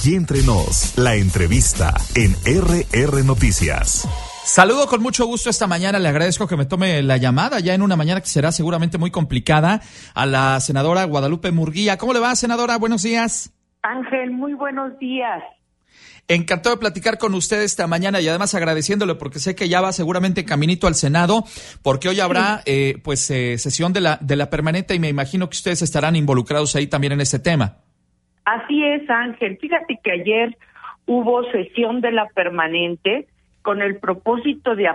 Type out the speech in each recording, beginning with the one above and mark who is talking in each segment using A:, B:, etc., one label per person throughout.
A: Aquí entre nos, la entrevista en RR Noticias.
B: Saludo con mucho gusto esta mañana, le agradezco que me tome la llamada, ya en una mañana que será seguramente muy complicada, a la senadora Guadalupe Murguía. ¿Cómo le va, senadora? Buenos días.
C: Ángel, muy buenos días.
B: Encantado de platicar con usted esta mañana y además agradeciéndole porque sé que ya va seguramente caminito al Senado, porque hoy habrá sesión de la permanente y me imagino que ustedes estarán involucrados ahí también en este tema.
C: Así es, Ángel. Fíjate que ayer hubo sesión de la permanente con el propósito de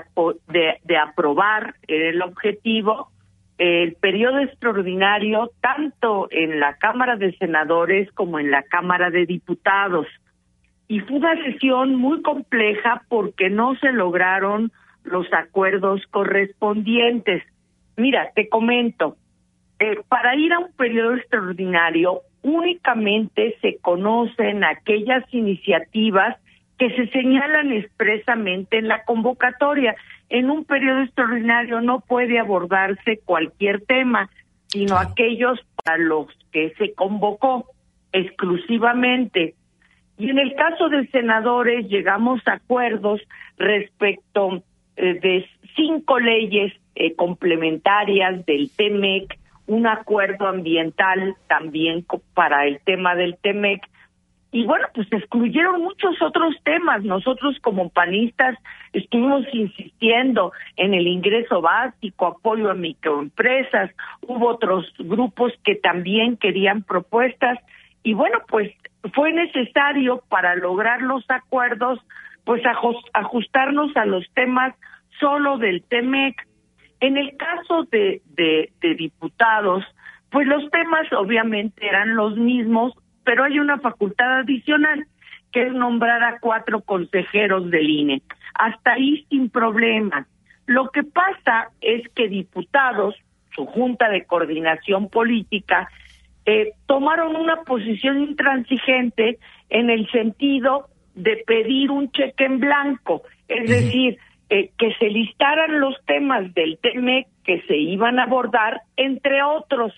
C: aprobar el objetivo, el periodo extraordinario, tanto en la Cámara de Senadores como en la Cámara de Diputados. Y fue una sesión muy compleja porque no se lograron los acuerdos correspondientes. Mira, te comento, para ir a un periodo extraordinario únicamente se conocen aquellas iniciativas que se señalan expresamente en la convocatoria. En un periodo extraordinario no puede abordarse cualquier tema, sino aquellos para los que se convocó exclusivamente. Y en el caso de senadores llegamos a acuerdos respecto de 5 leyes complementarias del TEMEC, un acuerdo ambiental también para el tema del TEMEC. Y bueno, pues se excluyeron muchos otros temas. Nosotros como panistas estuvimos insistiendo en el ingreso básico, apoyo a microempresas, hubo otros grupos que también querían propuestas. Y bueno, pues fue necesario para lograr los acuerdos, pues ajustarnos a los temas solo del TEMEC. En el caso de diputados, pues los temas obviamente eran los mismos, pero hay una facultad adicional, que es nombrar a 4 consejeros del INE. Hasta ahí sin problema. Lo que pasa es que diputados, su Junta de Coordinación Política, tomaron una posición intransigente en el sentido de pedir un cheque en blanco, es decir, que se listaran los temas del TEMEC que se iban a abordar, entre otros.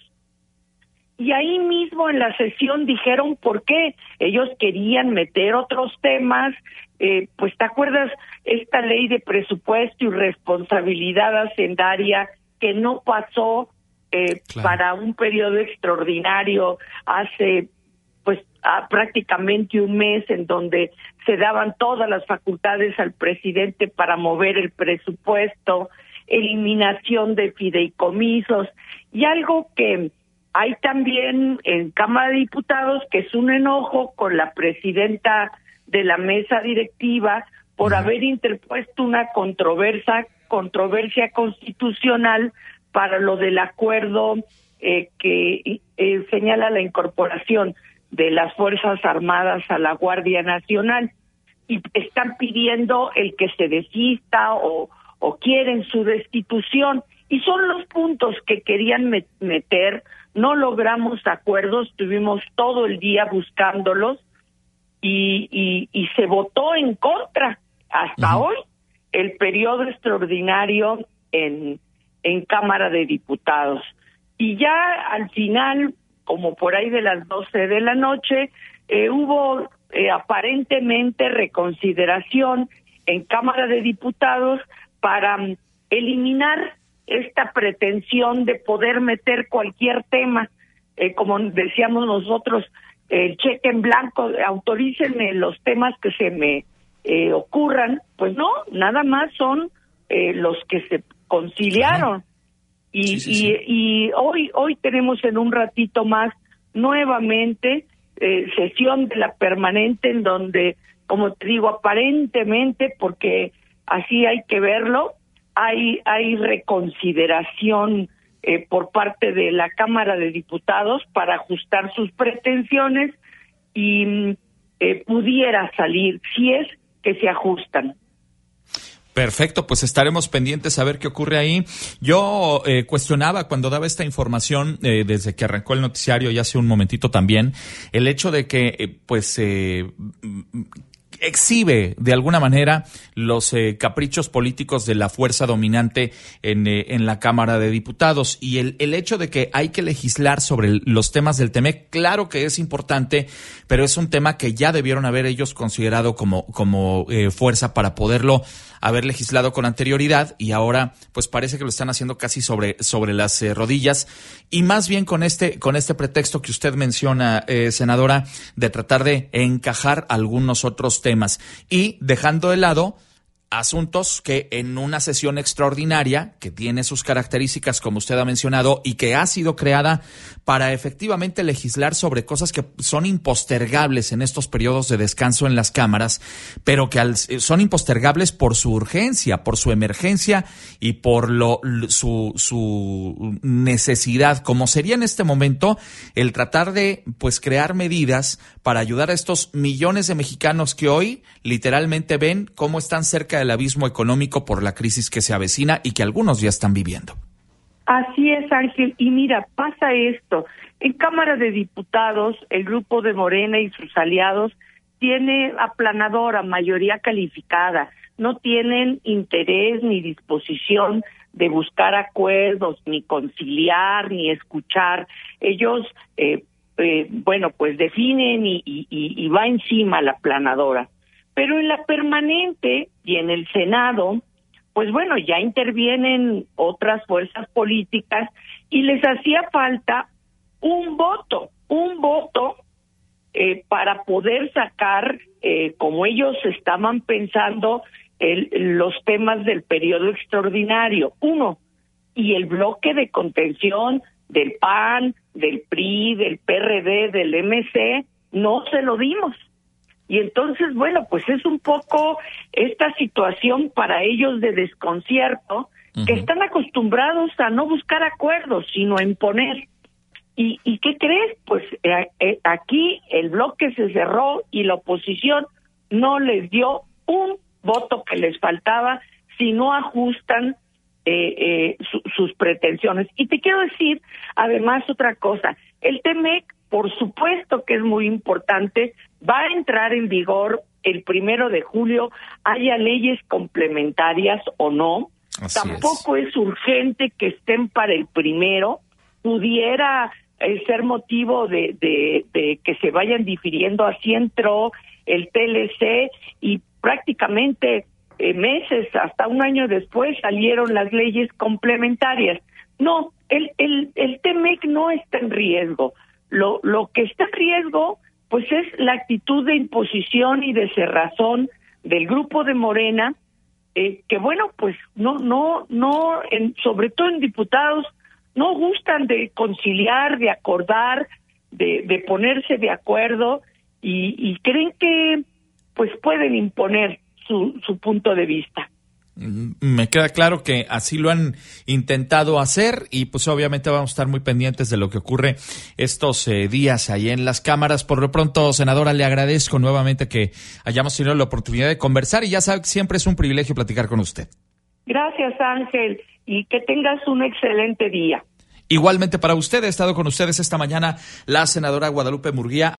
C: Y ahí mismo en la sesión dijeron por qué ellos querían meter otros temas, pues te acuerdas esta ley de presupuesto y responsabilidad hacendaria que no pasó para un periodo extraordinario hace pues prácticamente un mes, en donde se daban todas las facultades al presidente para mover el presupuesto, eliminación de fideicomisos y algo que hay también en Cámara de Diputados, que es un enojo con la presidenta de la mesa directiva por haber interpuesto una controversia constitucional para lo del acuerdo que señala la incorporación de las Fuerzas Armadas a la Guardia Nacional, y están pidiendo el que se desista o quieren su destitución, y son los puntos que querían meter. No logramos acuerdos, estuvimos todo el día buscándolos y se votó en contra hasta hoy el periodo extraordinario en Cámara de Diputados. Y ya al final, como por ahí de las 12 de la noche, hubo aparentemente reconsideración en Cámara de Diputados para eliminar esta pretensión de poder meter cualquier tema, como decíamos nosotros, el cheque en blanco, autorícenme los temas que se me ocurran. Pues no, nada más son los que se conciliaron. Y hoy tenemos en un ratito más nuevamente sesión de la permanente, en donde, como te digo, aparentemente, porque así hay que verlo, hay reconsideración por parte de la Cámara de Diputados para ajustar sus pretensiones y pudiera salir, si es que se ajustan.
B: Perfecto, pues estaremos pendientes a ver qué ocurre ahí. Yo cuestionaba cuando daba esta información, desde que arrancó el noticiario y hace un momentito también, el hecho de que exhibe de alguna manera los caprichos políticos de la fuerza dominante en la Cámara de Diputados. Y el hecho de que hay que legislar sobre los temas del TEMEC, claro que es importante, pero es un tema que ya debieron haber ellos considerado como fuerza para poderlo haber legislado con anterioridad, y ahora pues parece que lo están haciendo casi sobre las rodillas, y más bien con este pretexto que usted menciona, senadora, de tratar de encajar algunos otros temas y dejando de lado asuntos que en una sesión extraordinaria, que tiene sus características, como usted ha mencionado, y que ha sido creada para efectivamente legislar sobre cosas que son impostergables en estos periodos de descanso en las cámaras, pero que son impostergables por su urgencia, por su emergencia y por su necesidad, como sería en este momento el tratar de pues crear medidas para ayudar a estos millones de mexicanos que hoy literalmente ven cómo están cerca del abismo económico por la crisis que se avecina y que algunos ya están viviendo.
C: Así es, Ángel. Y mira, pasa esto. En Cámara de Diputados, el grupo de Morena y sus aliados tiene aplanadora, mayoría calificada. No tienen interés ni disposición de buscar acuerdos, ni conciliar, ni escuchar. Ellos, pues definen y va encima la aplanadora. Pero en la permanente y en el Senado, pues bueno, ya intervienen otras fuerzas políticas y les hacía falta un voto para poder sacar, como ellos estaban pensando, los temas del periodo extraordinario. Uno, y el bloque de contención del PAN, del PRI, del PRD, del MC, no se lo dimos. Y entonces, bueno, pues es un poco esta situación para ellos de desconcierto, que están acostumbrados a no buscar acuerdos, sino a imponer. ¿Y qué crees? Pues aquí el bloque se cerró y la oposición no les dio un voto que les faltaba si no ajustan sus pretensiones. Y te quiero decir, además, otra cosa. El TEMEC, por supuesto que es muy importante, va a entrar en vigor el 1 de julio, haya leyes complementarias o no. Tampoco es urgente que estén para el 1, pudiera ser motivo de que se vayan difiriendo. Así entró el TLC y prácticamente meses, hasta un año después, salieron las leyes complementarias. No, el TEMEC no está en riesgo. Lo que está en riesgo, pues es la actitud de imposición y de cerrazón del grupo de Morena, que bueno, pues sobre todo en diputados, no gustan de conciliar, de acordar, de ponerse de acuerdo y creen que pues pueden imponer su punto de vista.
B: Me queda claro que así lo han intentado hacer y pues obviamente vamos a estar muy pendientes de lo que ocurre estos días ahí en las cámaras. Por lo pronto, senadora, le agradezco nuevamente que hayamos tenido la oportunidad de conversar y ya sabe que siempre es un privilegio platicar con usted.
C: Gracias, Ángel, y que tengas un excelente día.
B: Igualmente para usted, ha estado con ustedes esta mañana la senadora Guadalupe Murguía.